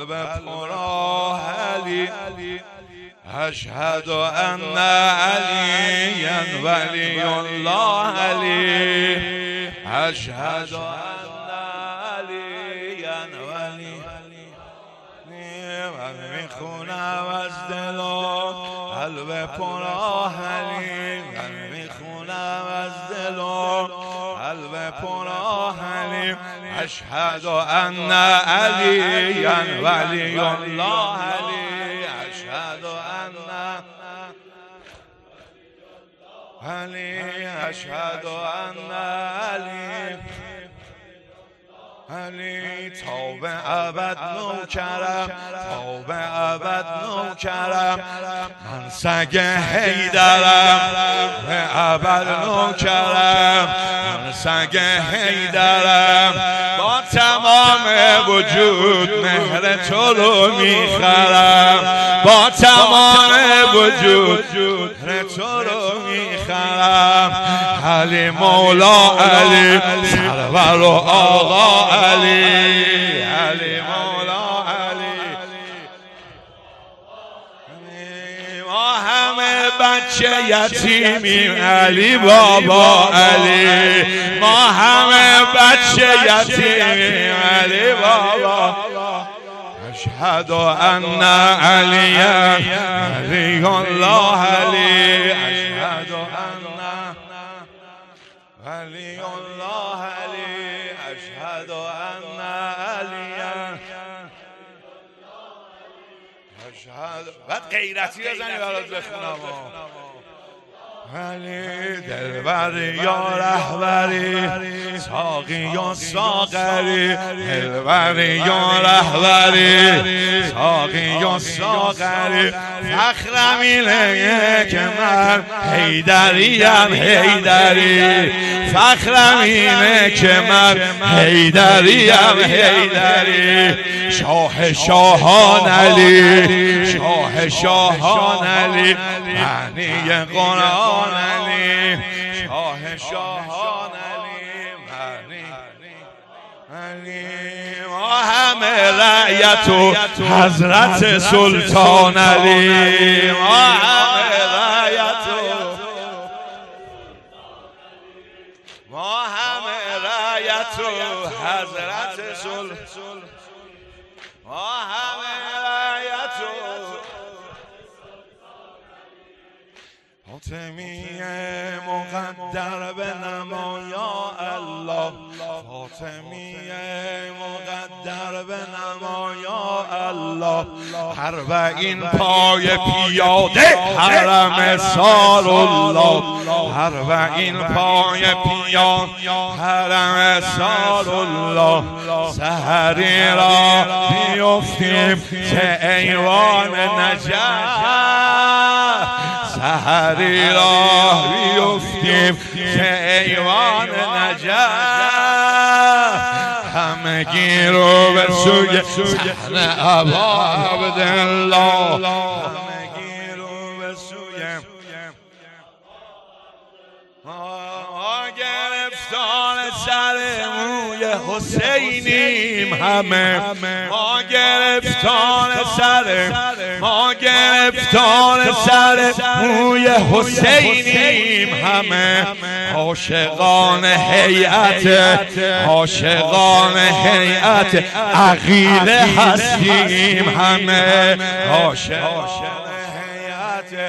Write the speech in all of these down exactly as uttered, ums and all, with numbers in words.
قلب پرا علی اشهد ان علیا ولی الله علی اشهد ان علیا ولی من میخونم از دل و قلب پرا علی من میخونم از دل و قلب پرا علی اشهد ان علیا ولی الله علی اشهد ان علی اشهد ان علی علی تا به ابد نوکرم تا به ابد نوکرم من سگ حیدرم به ابد نوکرم من سگ حیدرم با تمام وجود مهر تو رو میخرم با تمام وجود مهر تو رو میخرم علی مولا علی سرور و آقا علی علی مولا علی ما همه بچه یتیمیم علی بابا علی ما همه بچه یتیمیم علی بابا اشهد ان علی علی الله علی اشهد ان علی الله علی اشهد ان علی اشهد بعد غیرتی بزنی برات بخونم علی دلبری یا رهبری ساقی یا ساغری دلبری یا رهبری ساقی یا ساغری فخرم اینه که من حیدریم حیدری فخرم اینه که من حیدریم حیدری شاه شاهان علی شاه شاهان علی معنی قرآن علی شاه شاهان علی معنی علی ما همه رعیت و حضرت سلطان علی ما همه رعیت و ما همه رعیت و حضرت سلطان ما همه رعیت و فاطمیه مقدر به نما یا الله فاطمیه مقدر به نما یا الله اربعین پای پیاده حرم سال الله اربعین پای پیاده حرم سال الله سحری را بیفتیم چه ایوان نجف سحری را بیفتیم که ایوان نجف همگی رو به سوی صحن ابا عبدالله همگی رو به سوی ما گرفتار سر موی حسینیم همه ما گرفتار سر ما گرفتار سر موی حسینیم همه عاشقان هیئت عاشقان هیئت عقیله هستیم همه عاشقان هیئت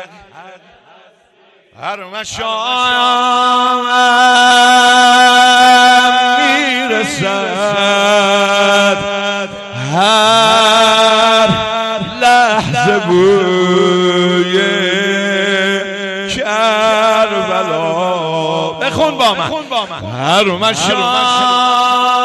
هر مشام میرسد هر لحظه بوی کربلا بخون با من هر مشام